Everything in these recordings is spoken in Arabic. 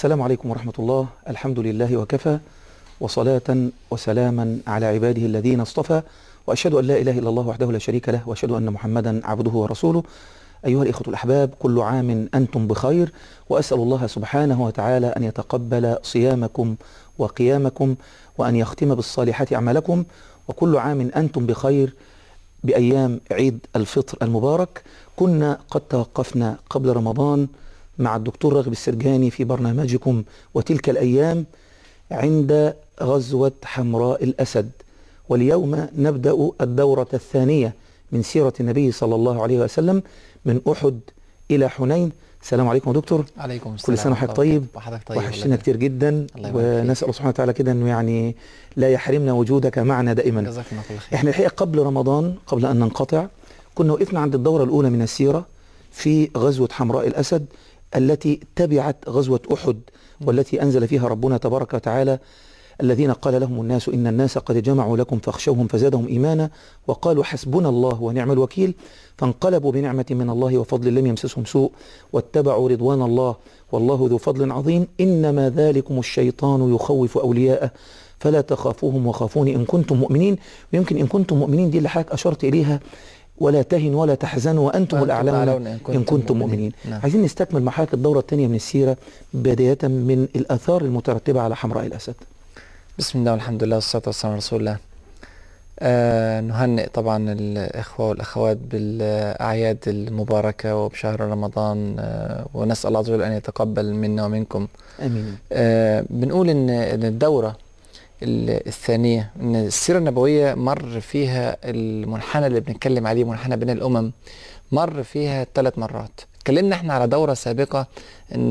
السلام عليكم ورحمة الله. الحمد لله وكفى، وصلاة وسلاما على عباده الذين اصطفى، وأشهد أن لا إله إلا الله وحده لا شريك له، وأشهد أن محمدا عبده ورسوله. أيها الإخوة الأحباب، كل عام أنتم بخير، وأسأل الله سبحانه وتعالى أن يتقبل صيامكم وقيامكم، وأن يختم بالصالحات أعمالكم، وكل عام أنتم بخير بأيام عيد الفطر المبارك. كنا قد توقفنا قبل رمضان مع الدكتور راغب السرجاني في برنامجكم وتلك الأيام عند غزوة حمراء الأسد، واليوم نبدأ الدورة الثانية من سيرة النبي صلى الله عليه وسلم من أحد إلى حنين. السلام عليكم يا دكتور. عليكم السلام. كل سنة وحضرتك طيب. وحشنا كتير جدا، ونسأل الله سبحانه وتعالى كده أنه يعني لا يحرمنا وجودك معنا دائما. جزاك الله خير. احنا الحقيقة قبل رمضان، قبل أن ننقطع، كنا وقفنا عند الدورة الأولى من السيرة في غزوة حمراء الأسد التي تبعت غزوة أحد، والتي أنزل فيها ربنا تبارك وتعالى: الذين قال لهم الناس إن الناس قد جمعوا لكم فاخشوهم فزادهم إيمانا وقالوا حسبنا الله ونعم الوكيل، فانقلبوا بنعمة من الله وفضل لم يمسسهم سوء واتبعوا رضوان الله والله ذو فضل عظيم، إنما ذلكم الشيطان يخوف أولياءه فلا تخافوهم وخافوني إن كنتم مؤمنين. ويمكن إن كنتم مؤمنين دي اللي حضرتك أشرت إليها: ولا تهنوا ولا تحزنوا وأنتم الأعلون إن كنتم مؤمنين. نعم. عايزين نستكمل مع حضرتك الدورة الثانية من السيرة، بداية من الآثار المترتبة على حمراء الأسد. بسم الله والحمد لله والصلاة والسلام على رسول الله. نهنئ طبعا الإخوة والأخوات بالأعياد المباركة وبشهر رمضان، ونسأل الله عز وجل أن يتقبل منا ومنكم. آمين. بنقول إن الدورة الثانية، إن السيرة النبوية مر فيها المنحنى اللي بنتكلم عليه، منحنى بين الأمم، مر فيها 3 مرات. اتكلمنا احنا على دورة سابقة ان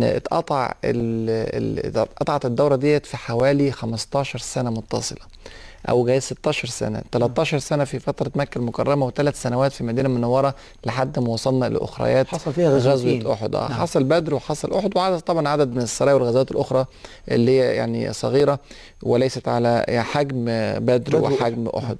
اتقطعت الدورة ديت في حوالي 15 سنة متصلة، او جاي 16 سنة، 13 سنة في فترة مكة المكرمة، و3 سنوات في المدينة المنورة لحد ما وصلنا لأخريات. حصل فيها غزوة أحد. نعم. حصل بدر وحصل أحد، وعدد طبعا عدد من السرايا والغزوات الأخرى اللي هي يعني صغيرة وليست على حجم بدر وحجم أحد.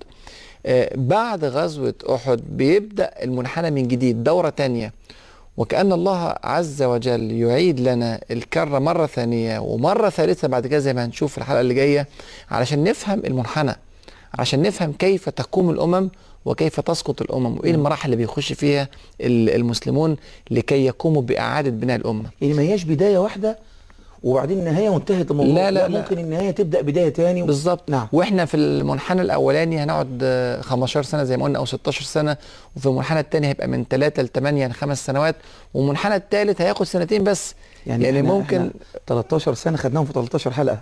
بعد غزوة أحد بيبدأ المنحنى من جديد، دورة تانية، وكأن الله عز وجل يعيد لنا الكرة مرة ثانية ومرة ثالثة بعد كده، زي ما هنشوف في الحلقة اللي جاية، علشان نفهم المنحنى، عشان نفهم كيف تقوم الأمم وكيف تسقط الأمم، وإيه المراحل اللي بيخش فيها المسلمون لكي يقوموا بإعادة بناء الأمة. يعني ما هياش بداية واحدة وبعدين النهاية وانتهت الموضوع. لا ممكن النهاية تبدأ بداية تاني. بالظبط. نعم. واحنا في المنحنى الأولاني هنقعد 15 سنة زي ما قلنا، أو 16 سنة، وفي المنحنى الثاني هيبقى من 3 ل 8 ل 5 سنوات، والمنحنى الثالث هياخد 2 بس. يعني ممكن 13 سنة خدناهم في 13 حلقة.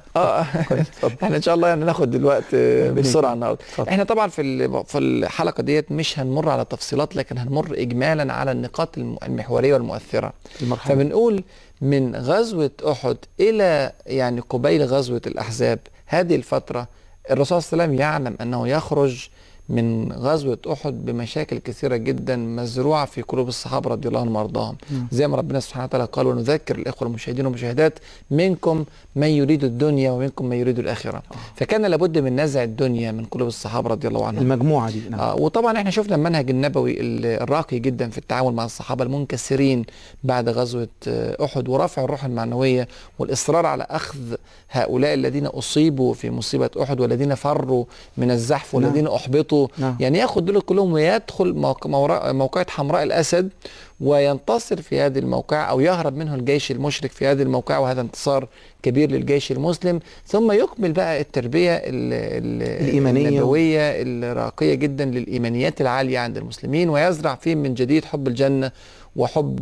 احنا ان شاء الله يعني ناخد الوقت بسرعه النهارده. احنا طبعا في الحلقه ديت مش هنمر على تفصيلات، لكن هنمر اجمالا على النقاط المحوريه والمؤثره. فبنقول من غزوه احد الى يعني قبيل غزوه الاحزاب، هذه الفتره الرسول صلى الله عليه وسلم يعلم انه يخرج من غزوة أحد بمشاكل كثيرة جدا مزروعة في قلوب الصحابة رضي الله عنهم وارضاهم، زي ما ربنا سبحانه وتعالى قال: ونذكر الإخوة المشاهدين والمشاهدات منكم من يريد الدنيا ومنكم من يريد الآخرة. فكان لابد من نزع الدنيا من قلوب الصحابة رضي الله عنهم، المجموعة دي. نعم. وطبعا احنا شفنا المنهج النبوي الراقي جدا في التعامل مع الصحابة المنكسرين بعد غزوة أحد، ورفع الروح المعنوية والإصرار على أخذ هؤلاء الذين أصيبوا في مصيبة أحد، والذين فروا من الزحف، والذين أحبطوا. يعني ياخد دول كلهم ويدخل موقعة حمراء الأسد وينتصر في هذه الموقعة، أو يهرب منه الجيش المشرك في هذه الموقعة، وهذا انتصار كبير للجيش المسلم. ثم يكمل بقى التربية الإيمانية النبوية الراقية جدا للإيمانيات العالية عند المسلمين، ويزرع فيهم من جديد حب الجنة وحب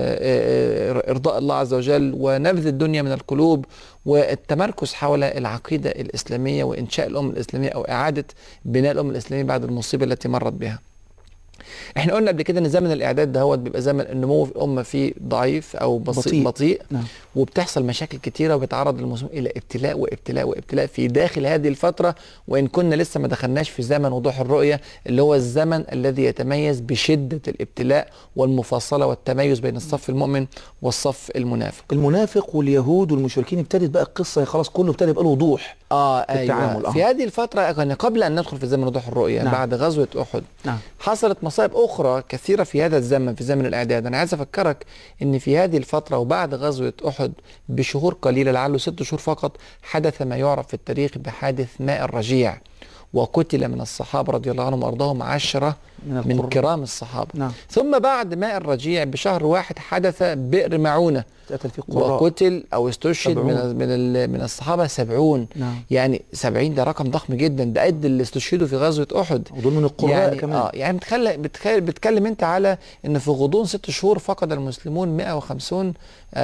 إرضاء الله عز وجل ونبذ الدنيا من القلوب، والتمركز حول العقيدة الإسلامية وإنشاء الأمة الإسلامية، أو إعادة بناء الأمة الإسلامية بعد المصيبة التي مرت بها. احنا قلنا قبل كده ان زمن الاعداد ده بيبقى زمن النمو في الامه فيه ضعيف او بطيء. نعم. وبتحصل مشاكل كتيره، وبيتعرض المسلمون الى ابتلاء وابتلاء وابتلاء في داخل هذه الفتره، وان كنا لسه ما دخلناش في زمن وضوح الرؤيه، اللي هو الزمن الذي يتميز بشده الابتلاء والمفاصله والتميز بين الصف المؤمن والصف المنافق. المنافق واليهود والمشركين ابتدت بقى القصه، خلاص كله ابتدى يبقى له وضوح في التعامل. في هذه الفتره قبل ان ندخل في زمن وضوح الرؤيه. نعم. بعد غزوه احد. نعم. حصلت مصائب أخرى كثيرة في هذا الزمن، في زمن الإعداد. أنا عايز أفكرك أن في هذه الفترة وبعد غزوة أحد بشهور قليلة، لعله 6 شهور فقط، حدث ما يعرف في التاريخ بحادث ماء الرجيع، وقتل من الصحابة رضي الله عنهم وأرضاهم 10 من كرام الصحابة. نعم. ثم بعد ماء الرجيع بشهر واحد حدث بئر معونة، وقتل أو استشهد من الصحابة 70. نعم. يعني 70 ده رقم ضخم جدا، ده قد اللي استشهدوا في غزوة أحد، ودول من القراء يعني كمان. يعني بتكلم انت على ان في غضون 6 شهور فقد المسلمون 150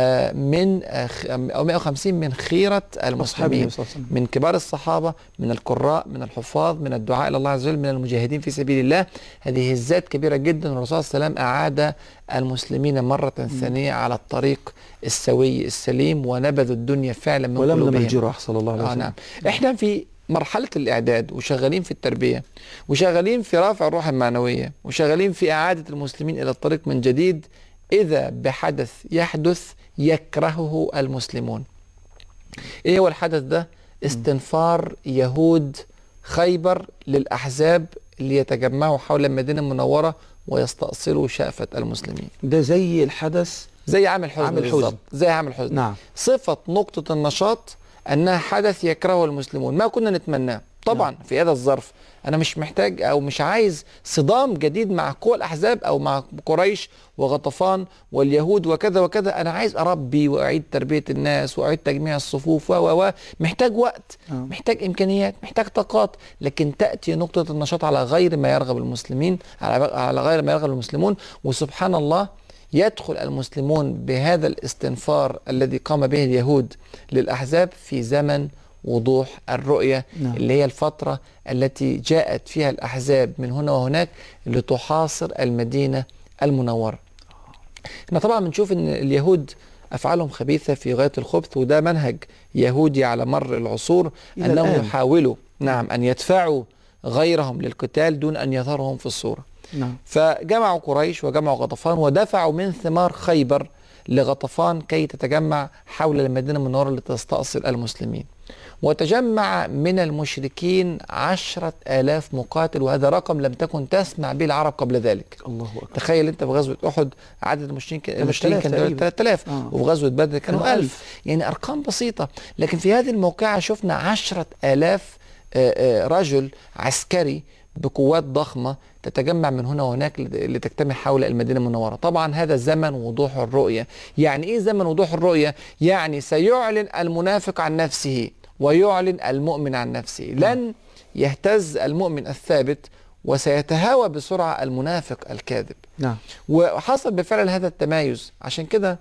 أو 150 من خيرة المسلمين، من كبار الصحابة، من القراء، من الحفاظ، من الدعاء إلى الله عز وجل، من المجاهدين في سبيل الله. هذه هزات كبيرة جدا، والرسول صلى الله عليه وسلم أعاد المسلمين مرة ثانية على الطريق السوي السليم، ونبذوا الدنيا فعلا من قلوبهم. ولم الجراح صلى الله عليه وسلم. نعم. احنا في مرحلة الإعداد، وشغالين في التربية، وشغالين في رفع الروح المعنوية، وشغالين في إعادة المسلمين إلى الطريق من جديد، إذا بحدث يحدث يكرهه المسلمون. إيه هو الحدث ده؟ استنفار يهود خيبر للأحزاب ليتجمعوا حول المدينة المنورة ويستأصلوا شأفة المسلمين. ده زي الحدث، زي عام الحزن بالضبط، زي عام الحزن. نعم. صفة نقطة النشاط أنها حدث يكرهه المسلمون، ما كنا نتمناه طبعا. نعم. في هذا الظرف أنا مش محتاج أو مش عايز صدام جديد مع قوى الأحزاب أو مع قريش وغطفان واليهود وكذا وكذا. أنا عايز أربي وأعيد تربية الناس وأعيد تجميع الصفوف محتاج وقت، محتاج إمكانيات، محتاج طاقات. لكن تأتي نقطة النشاط على غير ما يرغب المسلمين، على غير ما يرغب المسلمون، وسبحان الله يدخل المسلمون بهذا الاستنفار الذي قام به اليهود للأحزاب في زمن وضوح الرؤية. نعم. اللي هي الفترة التي جاءت فيها الأحزاب من هنا وهناك لتحاصر المدينة المنورة. احنا طبعا بنشوف ان اليهود أفعالهم خبيثة في غاية الخبث، وده منهج يهودي على مر العصور، أنهم يحاولوا نعم أن يدفعوا غيرهم للقتال دون أن يظهرهم في الصورة. نعم. فجمعوا قريش وجمعوا غطفان ودفعوا من ثمار خيبر لغطفان كي تتجمع حول المدينة المنورة لتستأصل المسلمين. وتجمع من المشركين 10,000 مقاتل، وهذا رقم لم تكن تسمع به العرب قبل ذلك. الله أكبر. تخيل أنت في غزوة أحد عدد المشركين كان 3000، وفي غزوة بدر كانوا 1000. يعني أرقام بسيطة، لكن في هذه الموقعة شفنا 10,000 رجل عسكري بقوات ضخمة تتجمع من هنا وهناك لتجتمع حول المدينة المنورة. طبعا هذا زمن وضوح الرؤية. يعني إيه زمن وضوح الرؤية؟ يعني سيعلن المنافق عن نفسه ويعلن المؤمن عن نفسه. لن يهتز المؤمن الثابت، وسيتهاوى بسرعة المنافق الكاذب. نعم. وحصل بالفعل هذا التمايز. عشان كده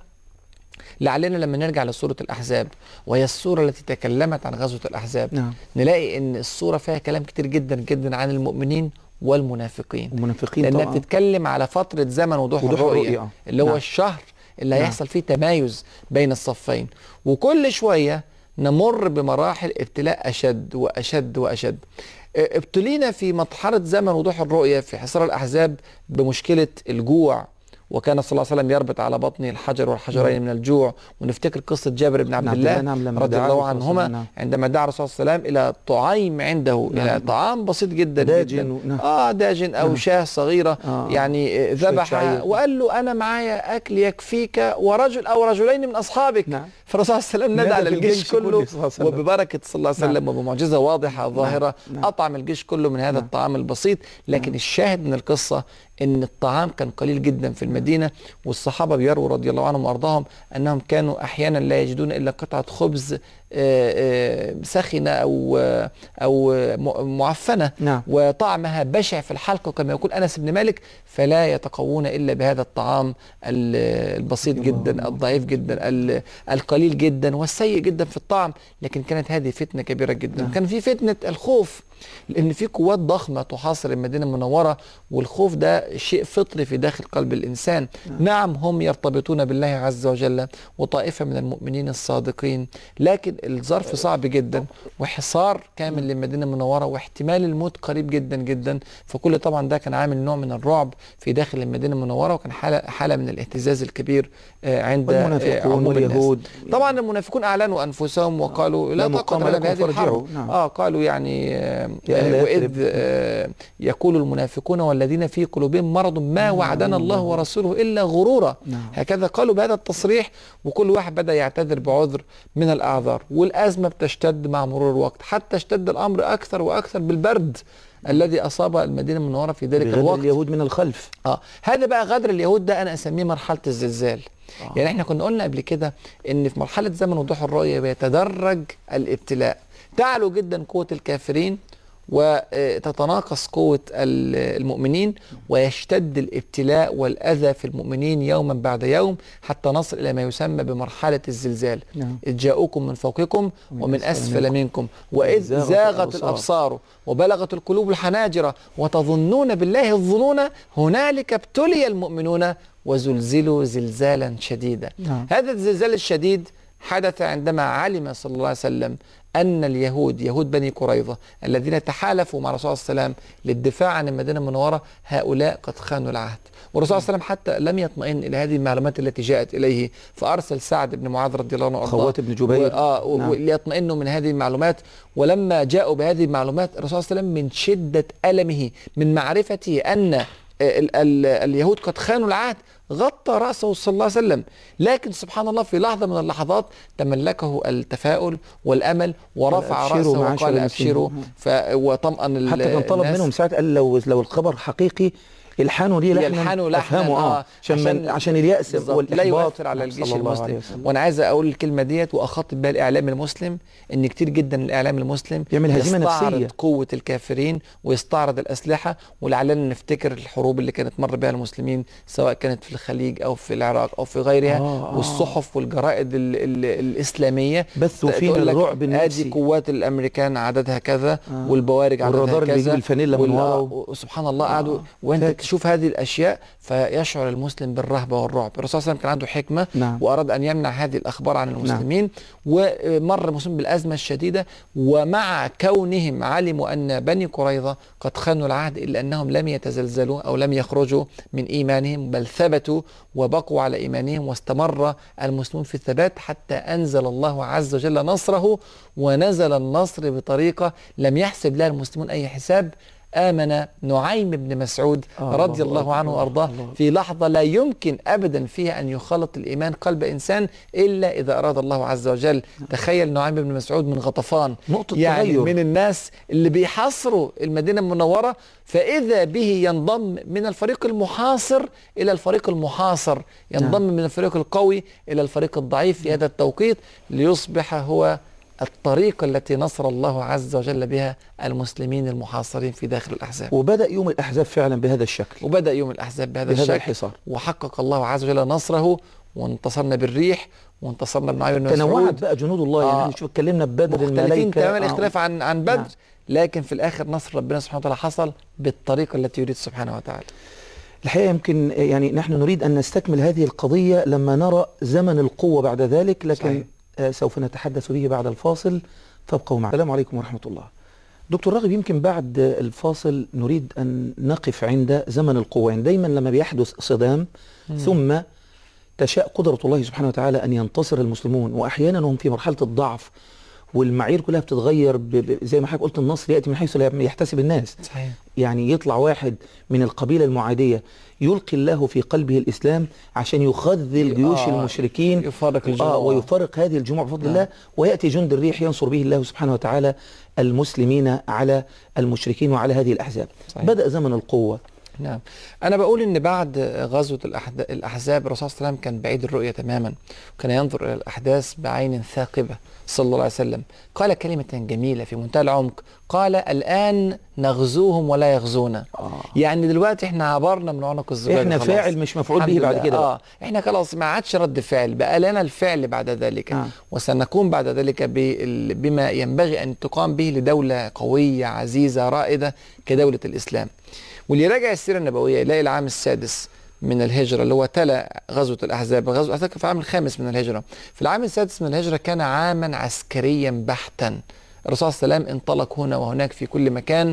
لعلنا لما نرجع لسورة الأحزاب، وهي السورة التي تكلمت عن غزوة الأحزاب، نعم، نلاقي أن السورة فيها كلام كتير جدا جدا عن المؤمنين والمنافقين. لأنها بتتكلم على فترة زمن وضوح الرؤية اللي هو نعم الشهر اللي نعم هيحصل فيه تمايز بين الصفين. وكل شوية نمر بمراحل ابتلاء أشد وأشد وأشد. ابتلينا في مرحلة زمن وضوح الرؤية في حصار الأحزاب بمشكلة الجوع، وكان صلى الله عليه وسلم يربط على بطنه الحجر والحجرين من الجوع. ونفتكر قصة جابر بن عبد الله رضي الله عنهما عندما دعا الرسول صلى الله عليه وسلم إلى طعيم عنده، إلى طعام بسيط جدا داجن جدا، داجن أو شاه صغيرة، يعني ذبحها وقال له أنا معايا أكل يكفيك ورجل أو رجلين من أصحابك. فالرسول صلى الله عليه وسلم نادى على الجيش كله، وببركة صلى الله عليه وسلم وبمعجزة واضحة ظاهرة أطعم الجيش كله من هذا الطعام البسيط. لكن الشاهد من القصة ان الطعام كان قليل جدا في المدينة، والصحابة بيروا رضي الله عنهم وارضاهم انهم كانوا احيانا لا يجدون الا قطعة خبز سخنة او معفنة، نعم، وطعمها بشع في الحلق كما يقول انس بن مالك، فلا يتقوون الا بهذا الطعام البسيط جدا الضعيف جدا القليل جدا والسيء جدا في الطعم. لكن كانت هذه فتنة كبيرة جدا. نعم. كان في فتنة الخوف، لأن في قوات ضخمة تحاصر المدينة المنورة، والخوف ده شيء فطري في داخل قلب الإنسان. نعم هم يرتبطون بالله عز وجل وطائفة من المؤمنين الصادقين، لكن الظرف صعب جدا وحصار كامل للمدينة المنورة واحتمال الموت قريب جدا جدا، فكل طبعا ده كان عامل نوع من الرعب في داخل المدينة المنورة، وكان حالة من الاهتزاز الكبير عند المنافقون واليهود. طبعا المنافقون أعلنوا أنفسهم وقالوا لا طاقة لنا بهذه الحرب. قالوا يعني وإذ يقول المنافقون والذين في قلوبهم مرض ما وعدنا الله ورسوله إلا غرورا. هكذا قالوا بهذا التصريح، وكل واحد بدأ يعتذر بعذر من الأعذار، والأزمة بتشتد مع مرور الوقت، حتى اشتد الأمر أكثر وأكثر بالبرد الذي أصاب المدينة المنورة في ذلك الوقت. غدر اليهود من الخلف. هذا بقى غدر اليهود ده أنا أسميه مرحلة الزلزال. يعني احنا كنا قلنا قبل كده ان في مرحلة زمن وضوح الرؤية بيتدرج الابتلاء، تعلو جدا قوة الكافرين وتتناقص قوة المؤمنين، ويشتد الابتلاء والأذى في المؤمنين يوما بعد يوم حتى نصل إلى ما يسمى بمرحلة الزلزال. إذ جاءوكم من فوقكم ومن أسفل منكم وإذ زاغت الأبصار وبلغت القلوب الحناجر وتظنون بالله الظنون هنالك ابتلي المؤمنون وزلزلوا زلزالا شديدا. هذا الزلزال الشديد حدث عندما علم صلى الله عليه وسلم أن اليهود، يهود بني قريظة الذين تحالفوا مع الرسول صلى الله عليه وسلم للدفاع عن المدينة المنورة، هؤلاء قد خانوا العهد. والرسول صلى الله عليه وسلم حتى لم يطمئن إلى هذه المعلومات التي جاءت إليه، فأرسل سعد بن معاذ رضي الله عنه خوات بن جبير ليطمئنوا من هذه المعلومات. ولما جاءوا بهذه المعلومات الرسول صلى الله عليه وسلم من شدة ألمه من معرفته أن اليهود قد خانوا العهد غطى رأسه صلى الله عليه وسلم، لكن سبحان الله في لحظة من اللحظات تملكه التفاؤل والأمل ورفع رأسه وقال أبشروا وطمأن حتى كان طلب منهم ساعة قال لو الخبر حقيقي الحنوا لي لحنا عشان اليأس والإحباط لا يؤثر على الجيش المسلم. وانا عايز اقول الكلمه ديت واخاطب بها الاعلام المسلم، ان كتير جدا الاعلام المسلم يعمل هزيمه نفسيه، يستعرض قوه الكافرين ويستعرض الاسلحه، ولعلنا نفتكر الحروب اللي كانت مر بها المسلمين سواء كانت في الخليج او في العراق او في غيرها. والصحف والجرائد الاسلاميه بثوا فينا الرعب النفسي. ادي قوات الامريكان عددها كذا والبوارج عددها كذا الفانيلا من ورا سبحان الله قعدوا وانت تشوف هذه الاشياء فيشعر المسلم بالرهبه والرعب. الرسول صلى الله عليه وسلم كان عنده حكمه واراد ان يمنع هذه الاخبار عن المسلمين. ومر المسلمين بالازمه الشديده، ومع كونهم علموا ان بني قريظه قد خانوا العهد الا انهم لم يتزلزلوا او لم يخرجوا من ايمانهم، بل ثبتوا وبقوا على ايمانهم، واستمر المسلمون في الثبات حتى انزل الله عز وجل نصره. ونزل النصر بطريقه لم يحسب لها المسلمون اي حساب. آمن نعيم بن مسعود رضي الله عنه وأرضاه في لحظة لا يمكن أبدا فيها أن يخلط الإيمان قلب إنسان إلا إذا أراد الله عز وجل. تخيل نعيم بن مسعود من غطفان، يعني من الناس اللي بيحاصروا المدينة المنورة، فإذا به ينضم من الفريق المحاصر إلى الفريق المحاصر، ينضم من الفريق القوي إلى الفريق الضعيف في هذا التوقيت، ليصبح هو الطريقة التي نصر الله عز وجل بها المسلمين المحاصرين في داخل الأحزاب. وبدأ يوم الأحزاب فعلا بهذا الشكل، وبدأ يوم الأحزاب بهذا الشكل الحصار، وحقق الله عز وجل نصره، وانتصرنا بالريح وانتصرنا بنعيم بن مسعود. تنوعت بقى جنود الله. يعني شوف اتكلمنا ببدر الملائكة تماما الاختلاف عن بدر. لكن في الآخر نصر ربنا سبحانه وتعالى حصل بالطريقة التي يريد سبحانه وتعالى. الحقيقة يمكن يعني نحن نريد أن نستكمل هذه القضية لما نرى زمن القوة بعد ذلك، لكن صحيح. سوف نتحدث به بعد الفاصل، فابقوا معنا. السلام عليكم ورحمة الله. دكتور راغب، يمكن بعد الفاصل نريد أن نقف عند زمن القوة. يعني دايما لما بيحدث صدام ثم تشاء قدرة الله سبحانه وتعالى أن ينتصر المسلمون، وأحيانا هم في مرحلة الضعف والمعايير كلها بتتغير زي ما حضرتك قلت، النصر يأتي من حيث لا يحتسب الناس. صحيح. يعني يطلع واحد من القبيلة المعادية يلقي الله في قلبه الإسلام عشان يخذل جيوش المشركين، يفرق الجموع ويفرق هذه الجموع بفضل الله، ويأتي جند الريح ينصر به الله سبحانه وتعالى المسلمين على المشركين وعلى هذه الأحزاب. صحيح. بدأ زمن القوة. نعم، أنا بقول إن بعد غزوة الأحزاب الرسول صلى الله عليه وسلم كان بعيد الرؤية تماما، وكان ينظر إلى الأحداث بعين ثاقبة صلى الله عليه وسلم. قال كلمة جميلة في منتهى العمق، قال الآن نغزوهم ولا يغزونا. يعني دلوقتي احنا عبرنا من عنق الزجاجة، احنا خلاص. فاعل مش مفعول به بعد كده. احنا خلاص ما عادش رد فعل، بقى لنا الفعل بعد ذلك. وسنقوم بعد ذلك بما ينبغي أن تقام به لدولة قوية عزيزة رائدة كدولة الإسلام. واللي راجع السيرة النبوية يلاقي العام السادس من الهجرة، اللي هو تلا غزوة الأحزاب. غزوة الأحزاب كان في العام الخامس من الهجرة. في العام السادس من الهجرة كان عاما عسكريا بحتا. الرسول صلى الله عليه وسلم انطلق هنا وهناك في كل مكان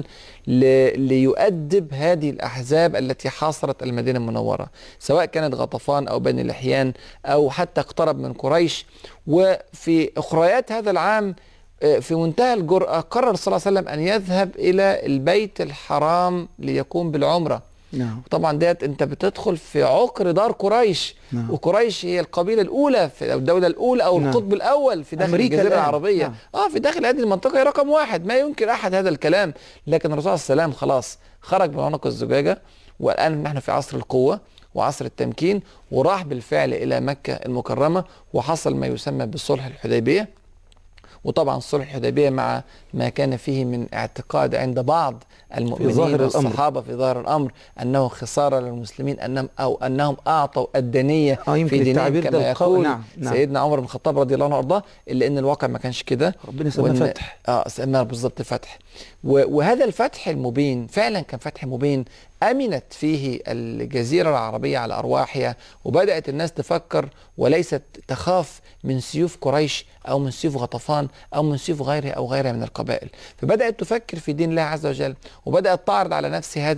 ليؤدب هذه الأحزاب التي حاصرت المدينة المنورة، سواء كانت غطفان أو بني لحيان أو حتى اقترب من قريش. وفي أخريات هذا العام في منتهى الجرأة قرر صلى الله عليه وسلم أن يذهب إلى البيت الحرام ليقوم بالعمرة. نعم. طبعا ديت انت بتدخل في عقر دار قريش. نعم. وقريش هي القبيلة الأولى في أو الدولة الأولى أو نعم. القطب الأول في داخل الجزيرة العربية. نعم. في داخل هذه المنطقة هي رقم واحد، ما ينكر أحد هذا الكلام. لكن الرسول صلى الله عليه وسلم خلاص خرج من عنق الزجاجة، والآن نحن في عصر القوة وعصر التمكين، وراح بالفعل إلى مكة المكرمة وحصل ما يسمى بالصلح الحديبية. وطبعا صلح الحديبية مع ما كان فيه من اعتقاد عند بعض المؤمنين والصحابة في ظاهر الأمر أنه خسارة للمسلمين، أنهم أعطوا الدنية في دينهم كما يقول نعم. سيدنا عمر بن الخطاب رضي الله عنه وأرضاه، إلا أن الواقع ما كانش كده. ربنا سماه فتح. سماه بالظبط فتح. وهذا الفتح المبين فعلا كان فتح مبين، أمنت فيه الجزيرة العربية على أرواحها، وبدأت الناس تفكر وليست تخاف من سيوف قريش أو من سيوف غطفان أو من سيوف غيرها من القبائل. فبدأت تفكر في دين الله عز وجل، وبدأت تعرض على نفسها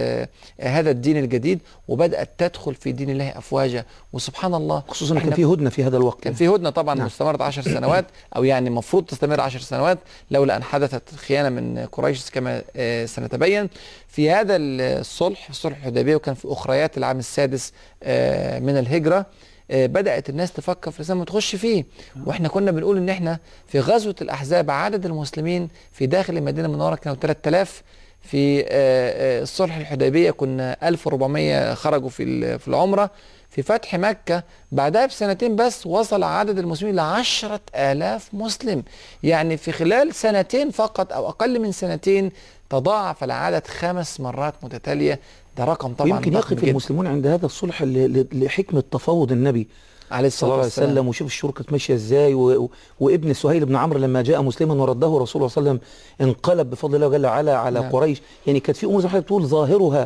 هذا الدين الجديد، وبدأت تدخل في دين الله أفواجا. وسبحان الله، خصوصا كان في هدنة في هذا الوقت. كان في هدنة طبعا. نعم. مستمرت 10 سنوات، أو يعني المفروض تستمر 10 سنوات، لولا أن حدثت خيانة من قريش كما سنتبين في هذا الصلح الحديبية. وكان في أخريات العام السادس من الهجرة بدأت الناس تفكر في الإسلام وتخش فيه. واحنا كنا بنقول ان احنا في غزوة الأحزاب عدد المسلمين في داخل المدينة المنورة كانوا 3000. في الصلح الحديبية كنا 1400 خرجوا في العمرة. في فتح مكة بعدها بسنتين بس وصل عدد المسلمين ل10,000 مسلم. يعني في خلال سنتين فقط أو أقل من سنتين تضاعف العدد 5 مرات متتالية. ده رقم طبعا. ويمكن يقف المسلمون عند هذا الصلح لحكمة تفاوض النبي عليه الصلاة والسلام، وشوف الشروط كانت ماشيه ازاي. وابن سهيل بن عمرو لما جاء مسلما ورده رسول الله صلى الله عليه وسلم انقلب بفضل الله جل وعلا على نعم. قريش. يعني كانت في امور زي ما حضرتك بتقول ظاهرها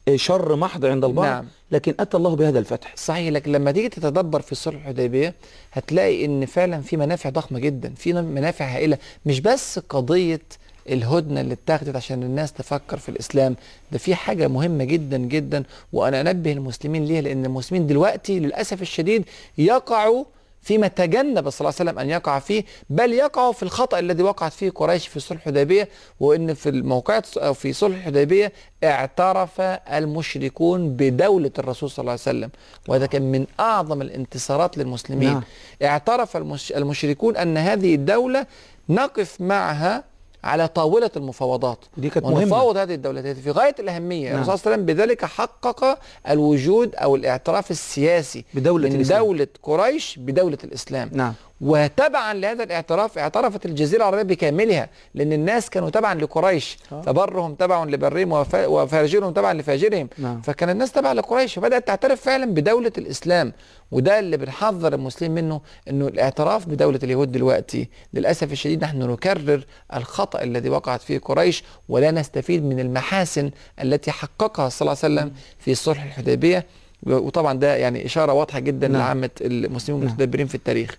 شر محض عند البعض. نعم. لكن اتى الله بهذا الفتح. صحيح. لكن لما تيجي تتدبر في صلح الحديبية هتلاقي ان فعلا في منافع ضخمة جدا، في منافع هائلة. مش بس قضية الهدنة اللي اتاخدت عشان الناس تفكر في الإسلام، ده في حاجة مهمة جدا جدا، وأنا أنبه المسلمين ليها، لأن المسلمين دلوقتي للأسف الشديد يقعوا فيما تجنب صلى الله عليه وسلم أن يقع فيه، بل يقعوا في الخطأ الذي وقعت فيه قريش في صلح الحديبية. وإن في الموقعة أو في صلح الحديبية اعترف المشركون بدولة الرسول صلى الله عليه وسلم، وهذا كان من أعظم الانتصارات للمسلمين. نعم. اعترف المشركون أن هذه الدولة نقف معها على طاولة المفاوضات، دي كانت ونفاوض هذه الدولة في غاية الأهمية. نعم. الرسول صلى الله عليه وسلم بذلك حقق الوجود أو الاعتراف السياسي بدولة من الإسلام. دولة قريش بدولة الإسلام. نعم. وتبعا لهذا الاعتراف اعترفت الجزيرة العربية بكاملها، لأن الناس كانوا تبعا لقريش، فبرهم تبع لبرهم وفاجرهم تبعا لفاجرهم. نعم. فكان الناس تبع لقريش، فبدأت تعترف فعلا بدولة الإسلام. وده اللي بنحذر المسلمين منه، انه الاعتراف بدولة اليهود دلوقتي للأسف الشديد نحن نكرر الخطأ الذي وقعت فيه قريش، ولا نستفيد من المحاسن التي حققها صلى الله عليه وسلم في صلح الحديبية. وطبعا ده يعني إشارة واضحة جدا لعامة المسلمين المتدبرين في التاريخ.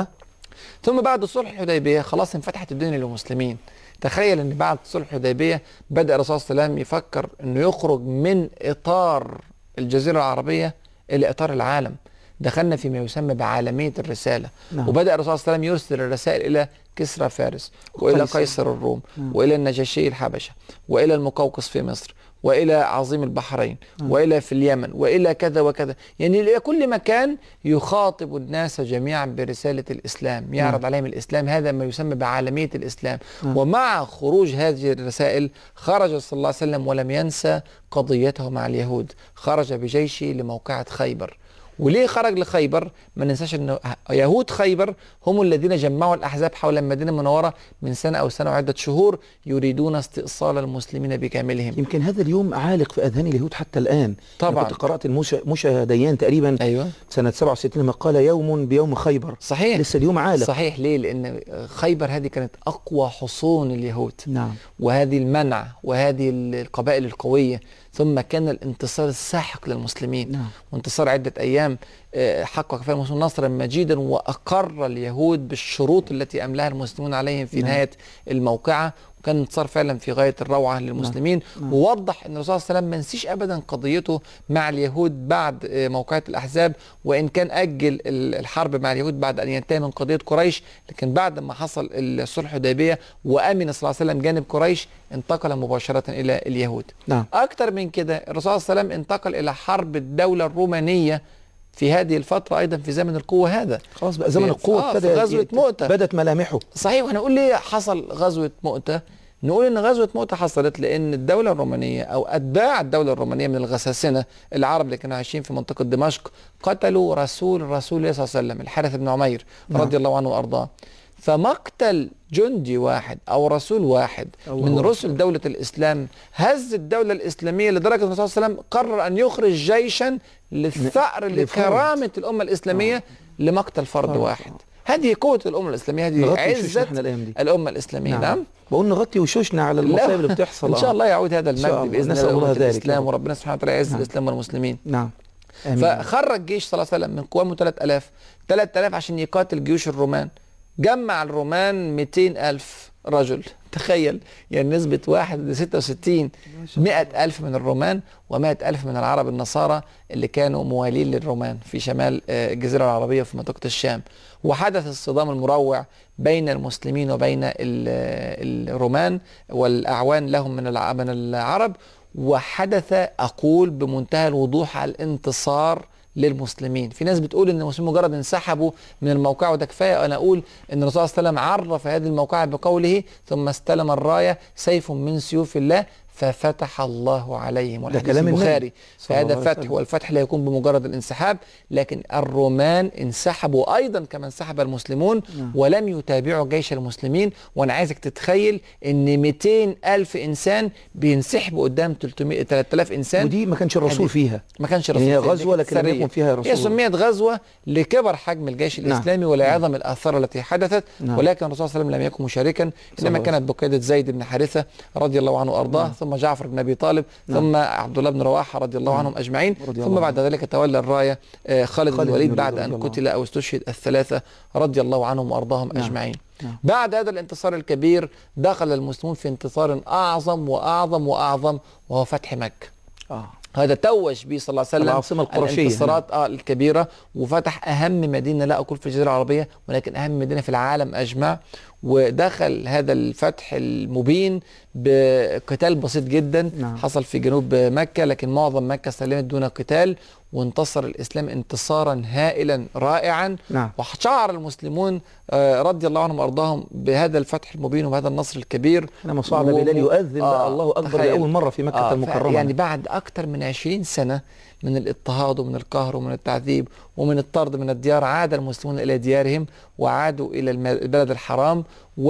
ثم بعد صلح الحديبية خلاص انفتحت الدنيا للمسلمين. تخيل ان بعد صلح الحديبية بدأ الرسول صلى الله عليه وسلم يفكر انه يخرج من إطار الجزيرة العربية إلى إطار العالم. دخلنا فيما يسمى بعالمية الرسالة. نعم. وبدأ الرسول صلى الله عليه وسلم يرسل الرسائل إلى كسرى فارس، وإلى قيصر الروم، وإلى النجاشي الحبشة، وإلى المقوقس في مصر، وإلى عظيم البحرين، وإلى في اليمن، وإلى كذا وكذا. يعني إلى كل مكان يخاطب الناس جميعا برسالة الإسلام، يعرض عليهم الإسلام. هذا ما يسمى بعالمية الإسلام. ومع خروج هذه الرسائل خرج صلى الله عليه وسلم ولم ينسى قضيته مع اليهود. خرج بجيشه لموقعة خيبر، وليه خرج لخيبر؟ ما ننساش ان يهود خيبر هم الذين جمعوا الاحزاب حول المدينه المنوره من سنه او سنه وعده شهور، يريدون استئصال المسلمين بكاملهم. يمكن هذا اليوم عالق في اذهان اليهود حتى الان. طبعا. أنا كنت قرات موشى ديان تقريبا ايوه سنه 67 لما قال يوم بيوم خيبر. صحيح. لسه اليوم عالق. صحيح. ليه؟ لان خيبر هذه كانت اقوى حصون اليهود. نعم. وهذه المنع وهذه القبائل القويه، ثم كان الانتصار الساحق للمسلمين. نعم. وانتصار عده ايام حقق فيها المسلمون نصرا مجيدا، واقر اليهود بالشروط التي املاها المسلمون عليهم في نهايه الموقعه، وكان انتصار فعلا في غايه الروعه للمسلمين. ووضح ان الرسول صلى الله عليه وسلم ما نسيش ابدا قضيته مع اليهود بعد موقعه الاحزاب، وان كان اجل الحرب مع اليهود بعد ان ينتهي من قضيه قريش، لكن بعد ما حصل الصلح الحديبيه وامن صلى الله عليه وسلم جانب قريش انتقل مباشره الى اليهود. نعم. اكثر من كده الرسول صلى الله عليه وسلم انتقل الى حرب الدوله الرومانيه في هذه الفترة أيضا في زمن القوة هذا. خلاص بقى زمن القوة ابتدى غزوة مؤتة بدت ملامحه. صحيح. وهنقول ليه حصل غزوة مؤتة؟ نقول إن غزوة مؤتة حصلت لأن الدولة الرومانية أو أتباع الدولة الرومانية من الغساسنة العرب اللي كانوا عايشين في منطقة دمشق قتلوا رسول الله صلى الله عليه وسلم الحارث بن عمير رضي الله عنه وأرضاه. فمقتل جندي واحد أو رسول واحد من رسل دولة الإسلام هز الدولة الإسلامية لدرجة أن الرسول صلى الله عليه وسلم قرر أن يخرج جيشا للثأر لكرامة الأمة الإسلامية لمقتل فرد واحد. هذه قوة الأمة الإسلامية، هذه عزة الأمة الإسلامية. نعم. بقول نغطي وشوشنا على المصايب اللي بتحصل. إن شاء الله يعود هذا المجد بإذن الله الإسلام، وربنا سبحانه وتعالى يعز الإسلام والمسلمين. نعم. فخرج جيش صلى الله عليه وسلم من قوامه 3000 عشان يقاتل جيوش الرومان. جمع الرومان 200,000 رجل. تخيل يعني نسبة 1 ل 66. 100,000 من الرومان و100,000 من العرب النصارى اللي كانوا موالين للرومان في شمال الجزيرة العربية في منطقة الشام. وحدث الصدام المروع بين المسلمين وبين الرومان والأعوان لهم من العرب. وحدث أقول بمنتهى الوضوح على الانتصار للمسلمين. في ناس بتقول ان المسلمين مجرد انسحبوا من الموقع وده كفايه. انا اقول ان الرسول صلى الله عليه وسلم عرف هذه الموقعة بقوله ثم استلم الرايه سيف من سيوف الله ففتح الله عليهم. والحديث البخاري. فهذا فتح، والفتح لا يكون بمجرد الانسحاب، لكن الرومان انسحبوا ايضا كما انسحب المسلمون ولم يتابعوا جيش المسلمين. وانا عايزك تتخيل ان 200,000 انسان بينسحبوا قدام 3000 انسان، ودي ما كانش الرسول فيها. ما كانش الرسول هي غزوه لكن لم يكن فيها رسول. هي سميت غزوه لكبر حجم الجيش الاسلامي ولعظم الاثار التي حدثت. ولكن الرسول صلى الله عليه وسلم لم يكن مشاركا، انما كانت بقياده زيد بن حارثه رضي الله عنه وارضاه، ثم جعفر بن ابي طالب، ثم عبد الله بن رواحه رضي الله عنهم اجمعين، ثم بعد ذلك تولى الرايه خالد بن الوليد بعد ان قتل او استشهد الثلاثه رضي الله عنهم وارضاهم اجمعين. بعد هذا الانتصار الكبير دخل المسلمون في انتصار اعظم واعظم واعظم، وهو فتح مكه. هذا توج به صلى الله عليه وسلم العاصمة القرشية الانتصارات الكبيرة، وفتح أهم مدينة لا أقول في الجزيرة العربية ولكن أهم مدينة في العالم أجمع. ودخل هذا الفتح المبين بقتال بسيط جدا حصل في جنوب مكة، لكن معظم مكة سلمت دون قتال، وانتصر الإسلام انتصارا هائلا رائعا. وشعر المسلمون رضي الله عنهم وأرضاهم بهذا الفتح المبين وبهذا النصر الكبير. لما صعد بلال يؤذن الله أكبر لأول مرة في مكة المكرمة. يعني بعد أكثر من 20 سنة من الاضطهاد ومن القهر ومن التعذيب ومن الطرد من الديار، عاد المسلمون إلى ديارهم وعادوا إلى البلد الحرام،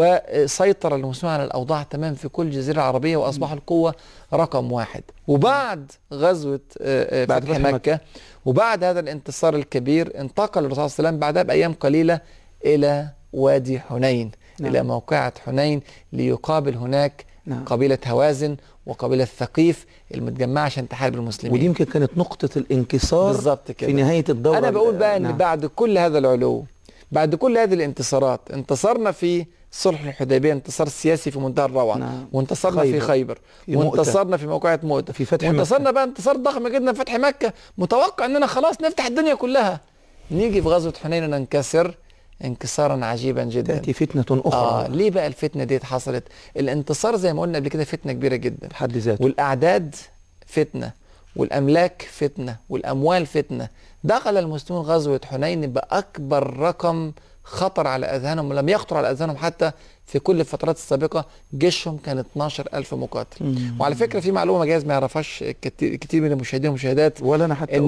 وسيطر المسلمون على الأوضاع تمام في كل الجزيرة العربية، وأصبحوا القوة رقم 1. وبعد غزوة فتح مكة وبعد هذا الانتصار الكبير انتقل الرسول صلى الله عليه وسلم بعدها بأيام قليلة إلى وادي حنين، إلى موقعة حنين، ليقابل هناك قبيلة هوازن وقبيلة ثقيف المتجمعة عشان تحارب المسلمين. ودي يمكن كانت نقطة الانكسار بالظبط كده في نهاية الدورة. أنا بقول بقى إن بعد كل هذا العلو، بعد كل هذه الانتصارات، انتصرنا في صلح الحديبية انتصار سياسي في منتهى الروعة، وانتصرنا في خيبر، وانتصرنا في موقعة مؤتة، في فتح وانتصرنا بقى انتصار ضخم جدا في فتح مكة. متوقع اننا خلاص نفتح الدنيا كلها، نيجي في غزوة حنين ننكسر انكسارا عجيبا جدا. تأتي فتنة أخرى. ليه بقى الفتنة دي حصلت؟ الانتصار زي ما قلنا قبل كده فتنة كبيرة جدا بحد ذاته، والأعداد فتنة، والأملاك فتنة، والأموال فتنة. دخل المسلمون غزوة حنين بأكبر رقم خطر على أذهانهم ولم يخطر على أذهانهم حتى في كل الفترات السابقة جيشهم كان 12,000 مقاتل. وعلى فكرة في معلومة جايز ما يعرفهاش كتير من المشاهدين والمشاهدات، ولا أنا حتى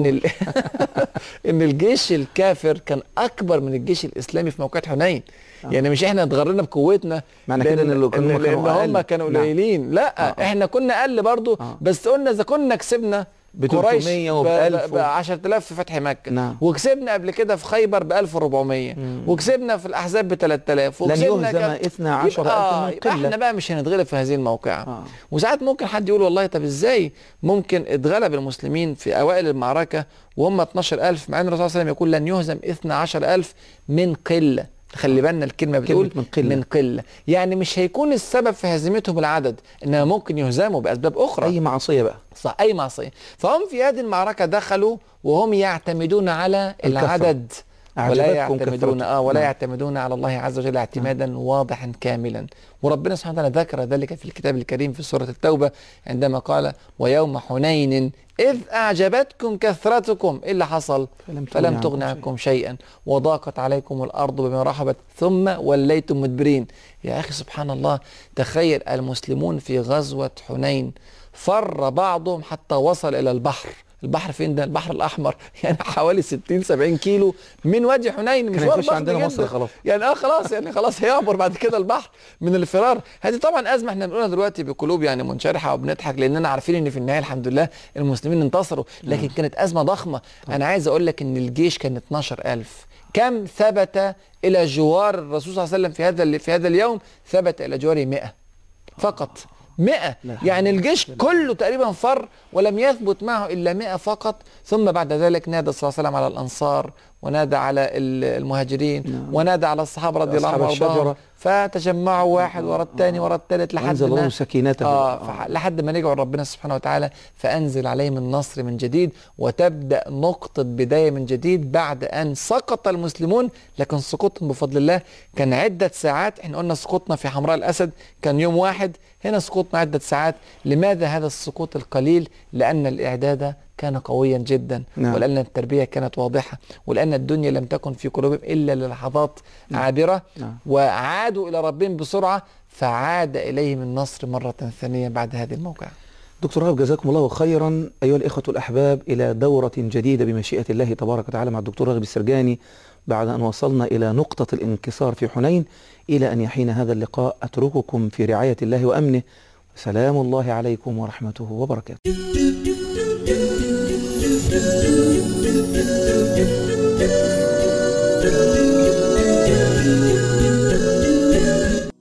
إن الجيش الكافر كان أكبر من الجيش الإسلامي في موقعة حنين. يعني مش احنا اتغرنا بقوتنا معنى كده ان هم كانوا قليلين، لا احنا كنا اقل برضو. بس قلنا اذا كنا كسبنا ب 300 وب 1000 ب 10,000 في فتح مكة، نعم. وكسبنا قبل كده في خيبر ب 1400، وكسبنا في الاحزاب ب 3000، لن يهزم 12,000 من قلة. احنا بقى مش هنتغلب في هذه الموقعة. وساعات ممكن حد يقول والله طب ازاي ممكن اتغلب المسلمين في اوائل المعركة وهم 12,000 مع ان الرسول صلى الله عليه وسلم يقول لن يهزم 12,000 من قلة. خلي بالنا الكلمة بتقول من قلة، يعني مش هيكون السبب في هزيمتهم العدد، انما ممكن يهزموا باسباب اخرى، اي معصية بقى، صح، اي معصية. فهم في هذه المعركة دخلوا وهم يعتمدون على العدد ولا يعتمدون على الله عز وجل اعتمادا واضحا كاملا. وربنا سبحانه وتعالى ذكر ذلك في الكتاب الكريم في سورة التوبة عندما قال ويوم حنين إذ أعجبتكم كثرتكم، إيه اللي حصل؟ فلم تغن عنكم شيئا وضاقت عليكم الأرض بما رحبت ثم وليتم مدبرين. يا أخي سبحان الله، تخيل المسلمون في غزوة حنين فر بعضهم حتى وصل إلى البحر. البحر فين ده؟ البحر الأحمر، يعني حوالي 60-70 كيلو من وادي حنين، مشوار ضخم عندنا مصر خلاص، يعني خلاص هيعبر بعد كده البحر من الفرار. هذه طبعا أزمة احنا بنقولها دلوقتي بقلوب يعني منشرحة وبنضحك لأننا عارفين إن في النهاية الحمد لله المسلمين انتصروا، لكن كانت أزمة ضخمة. أنا عايز أقول لك إن الجيش كان 12,000. كم ثبت إلى جوار الرسول صلى الله عليه وسلم في هذا اليوم؟ ثبت إلى جواره 100 فقط. 100 يعني الجيش كله تقريبا فر ولم يثبت معه إلا 100 فقط. ثم بعد ذلك نادى صلى الله عليه وسلم على الأنصار ونادى على المهاجرين ونادى على الصحابة رضي الله عنهم وارضاهم، فتجمعوا واحد ورا الثاني ورا الثالث لحد ما سكينته لحد ما رجعوا ربنا سبحانه وتعالى فأنزل عليهم النصر من جديد، وتبدأ نقطة بداية من جديد بعد أن سقط المسلمون. لكن سقوطهم بفضل الله كان عدة ساعات. احنا قلنا سقوطنا في حمراء الأسد كان يوم واحد، هنا سقوطنا عدة ساعات. لماذا هذا السقوط القليل؟ لأن الإعداد كان قويا جدا، ولأن التربية كانت واضحة، ولأن الدنيا لم تكن في قلوبهم إلا للحظات عابرة، وعادوا إلى ربهم بسرعة فعاد إليهم النصر مرة ثانية بعد هذه الموقعة. دكتور رغب جزاكم الله خيرا. أيها الإخوة الأحباب، إلى دورة جديدة بمشيئة الله تبارك وتعالى مع الدكتور رغب السرجاني بعد أن وصلنا إلى نقطة الانكسار في حنين. إلى أن يحين هذا اللقاء أترككم في رعاية الله وأمنه، سلام الله عليكم ورحمته وبركاته.